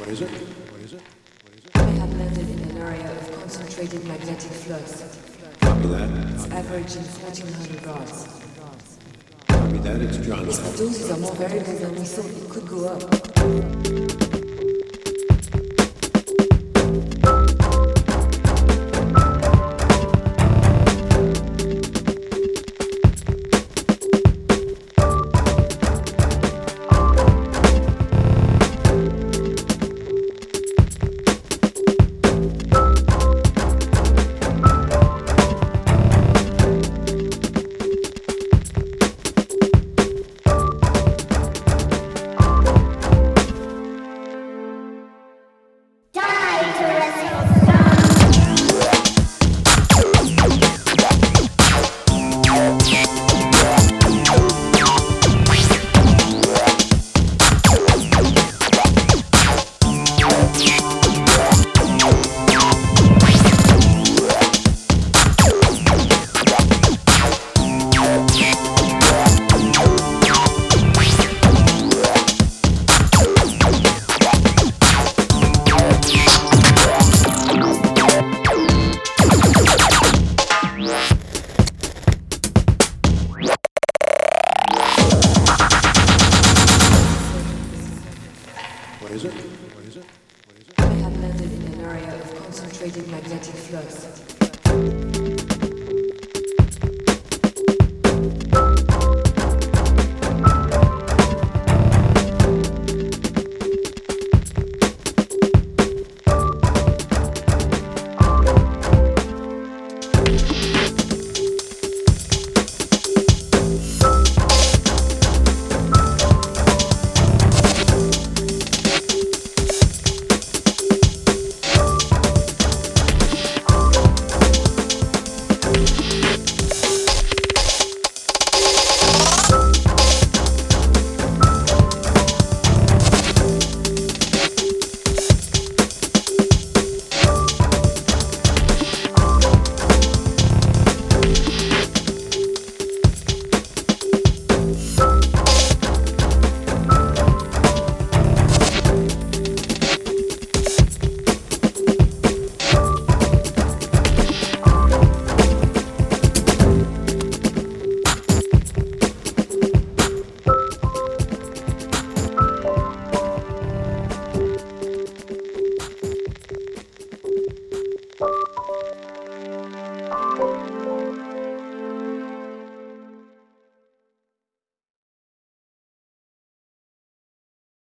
What is it? What is it? What is it? I have landed in an area of concentrated magnetic flux. Copy that. It's averaging 1400 rods. Copy that. It's John. The doses are more variable than we thought. It could go up. What is it? What is it? What is it? I have landed in an area of concentrated magnetic flux.